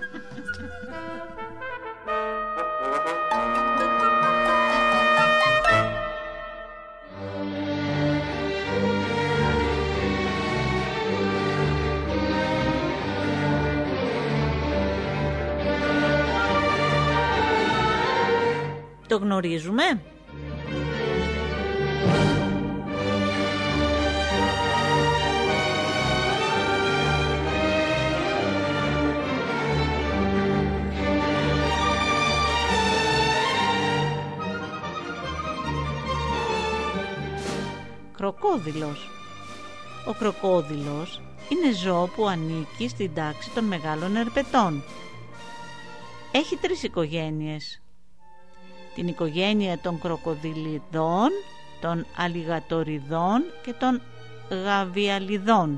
Το γνωρίζουμε? Κροκόδιλος. Ο κροκόδιλος είναι ζώο που ανήκει στην τάξη των μεγάλων ερπετών. Έχει τρεις οικογένειες. Την οικογένεια των κροκοδιλιδών, των αλιγατοριδών και των γαβιαλιδών.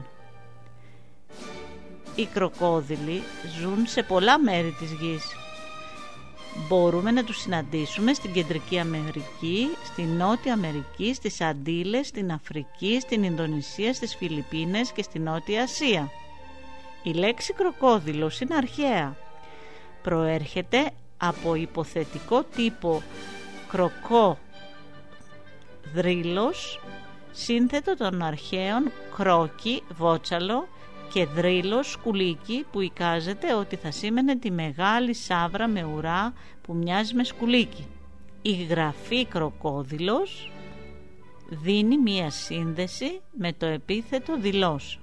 Οι κροκόδιλοι ζουν σε πολλά μέρη της γης. Μπορούμε να τους συναντήσουμε στην Κεντρική Αμερική, στη Νότια Αμερική, στις Αντίλες, στην Αφρική, στην Ινδονησία, στις Φιλιππίνες και στη Νότια Ασία. Η λέξη κροκόδιλος είναι αρχαία. Προέρχεται από υποθετικό τύπο κροκό δρύλος, σύνθετο των αρχαίων κρόκι, βότσαλο και δρύλος, σκουλίκι, που εικάζεται ότι θα σήμαινε τη μεγάλη σάβρα με ουρά που μοιάζει με σκουλίκι. Η γραφή κροκόδιλος δίνει μία σύνδεση με το επίθετο δηλός.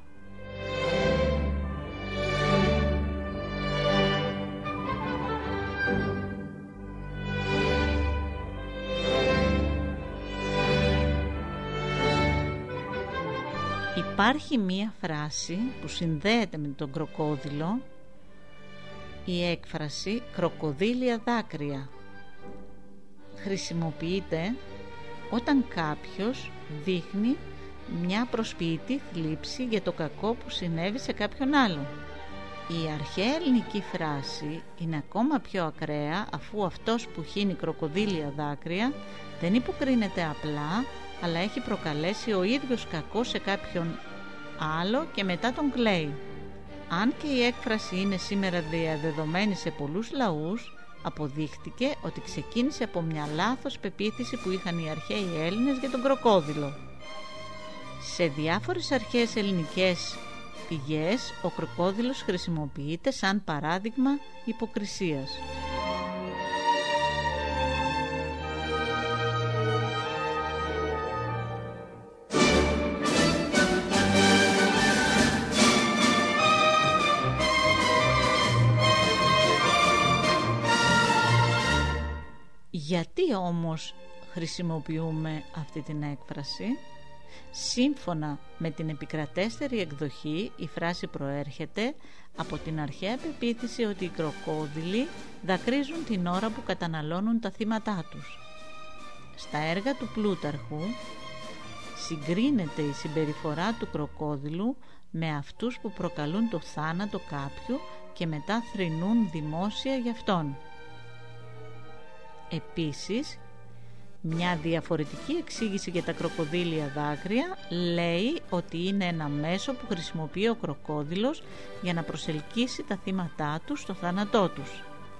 Υπάρχει μία φράση που συνδέεται με τον κροκόδιλο, η έκφραση κροκοδίλια δάκρυα. Χρησιμοποιείται όταν κάποιος δείχνει μια προσποιητή θλίψη για το κακό που συνέβη σε κάποιον άλλον. Η αρχαία ελληνική φράση είναι ακόμα πιο ακραία, αφού αυτός που χύνει κροκοδίλια δάκρυα δεν υποκρίνεται απλά, αλλά έχει προκαλέσει ο ίδιος κακό σε κάποιον άλλο και μετά τον κλαίει. Αν και η έκφραση είναι σήμερα διαδεδομένη σε πολλούς λαούς, αποδείχτηκε ότι ξεκίνησε από μια λάθος πεποίθηση που είχαν οι αρχαίοι Έλληνες για τον κροκόδιλο. Σε διάφορες αρχαίες ελληνικές πηγές, ο κροκόδιλος χρησιμοποιείται σαν παράδειγμα υποκρισίας. Γιατί όμως χρησιμοποιούμε αυτή την έκφραση? Σύμφωνα με την επικρατέστερη εκδοχή, η φράση προέρχεται από την αρχαία πεποίθηση ότι οι κροκόδιλοι δακρύζουν την ώρα που καταναλώνουν τα θύματά τους. Στα έργα του Πλούταρχου συγκρίνεται η συμπεριφορά του κροκόδιλου με αυτούς που προκαλούν το θάνατο κάποιου και μετά θρηνούν δημόσια γι' αυτόν. Επίσης, μια διαφορετική εξήγηση για τα κροκοδίλια δάκρυα λέει ότι είναι ένα μέσο που χρησιμοποιεί ο κροκόδιλος για να προσελκύσει τα θύματά του στο θάνατό τους.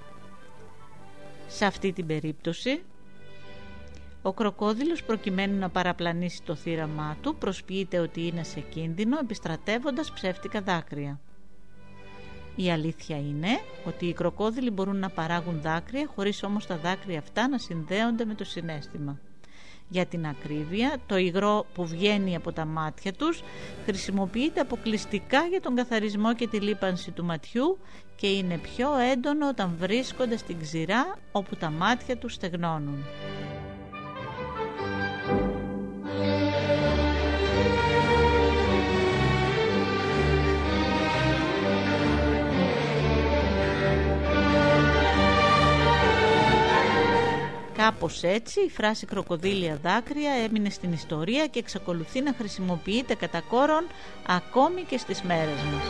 Σε αυτή την περίπτωση, ο κροκόδιλος, προκειμένου να παραπλανήσει το θύραμά του, προσποιείται ότι είναι σε κίνδυνο επιστρατεύοντας ψεύτικα δάκρυα. Η αλήθεια είναι ότι οι κροκόδιλοι μπορούν να παράγουν δάκρυα, χωρίς όμως τα δάκρυα αυτά να συνδέονται με το συναίσθημα. Για την ακρίβεια, το υγρό που βγαίνει από τα μάτια τους χρησιμοποιείται αποκλειστικά για τον καθαρισμό και τη λίπανση του ματιού και είναι πιο έντονο όταν βρίσκονται στην ξηρά όπου τα μάτια τους στεγνώνουν. Κάπως έτσι η φράση κροκοδίλια δάκρυα έμεινε στην ιστορία και εξακολουθεί να χρησιμοποιείται κατά κόρον ακόμη και στις μέρες μας.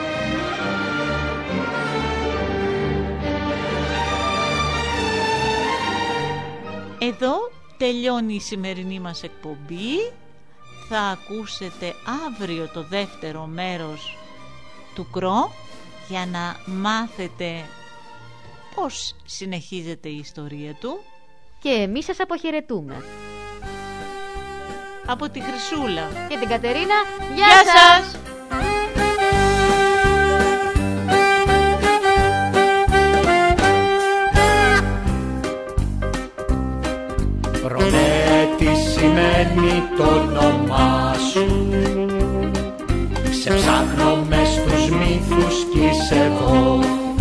Εδώ τελειώνει η σημερινή μας εκπομπή. Θα ακούσετε αύριο το δεύτερο μέρος του Κρό για να μάθετε πώς συνεχίζεται η ιστορία του. Και εμείς σας αποχαιρετούμε. Από τη Χρυσούλα και την Κατερίνα, γεια, γεια σας! σας! Προνέ, τι σημαίνει το όνομά σου? Σε ψάχνω μες στους μύθους κι είσαι εγώ.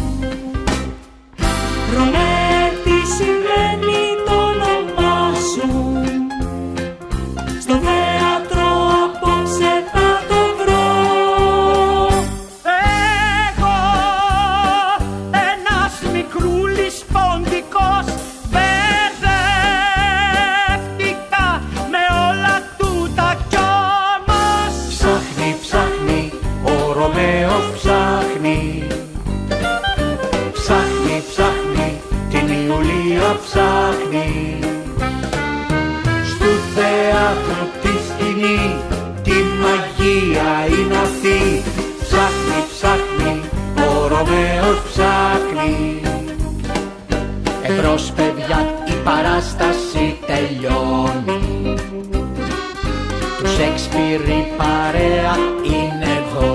Προνέ, τι σημαίνει το όνομά σου? Στο θέατρο απόψε θα το βρω. Εγώ, ένας μικρούλης ποντικός, μπερδεύτηκα με όλα τούτα κι όμως ψάχνει, ψάχνει, ο Ρωμαίος ψάχνει. Ψάχνει, ψάχνει, την Ιουλία ψάχνει. Στου θέατρου τη σκηνή, τη μαγεία είναι αυτή. Ψάχνει, ψάχνει, ο Ρωμαίος ψάχνει. Εμπρός παιδιά, η παράσταση τελειώνει. Του Σέξπιρ η παρέα είναι εδώ.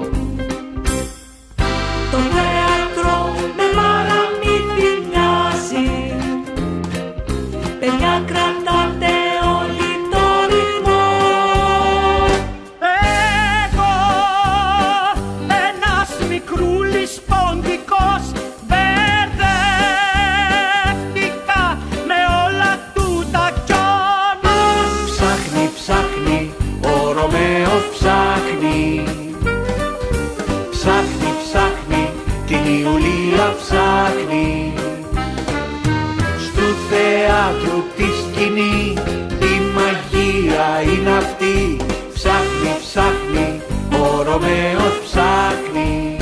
Το θέατρο με παραμύθι μοιάζει. Παιδιά, κρατάτε όλοι το ρυθμό. εγώ, ένας μικρούλης ποντικός, μπερδεύτηκα με όλα τούτα κι όμως Ψάχνει, ψάχνει, ο Ρωμαίος ψάχνει. θεάτρου τη σκηνή, τη μαγεία είναι αυτή. Ψάχνει, ψάχνει, ο Ρωμαίος ψάχνει.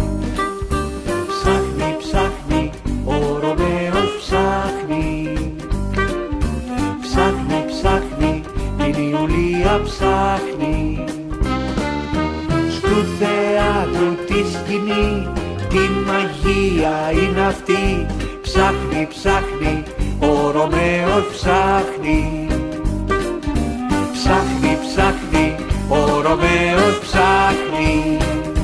Ψάχνει, ψάχνει, ο Ρωμαίος ψάχνει. Ψάχνει, ψάχνει, την Ιουλία ψάχνει. Στου θεάτρου τη σκηνή, τη μαγεία είναι αυτή. Ψάχνει, ψάχνει, ο Ρωμαίος ψάχνει. Ψάχνει, ψάχνει, ο Ρωμαίος ψάχνει.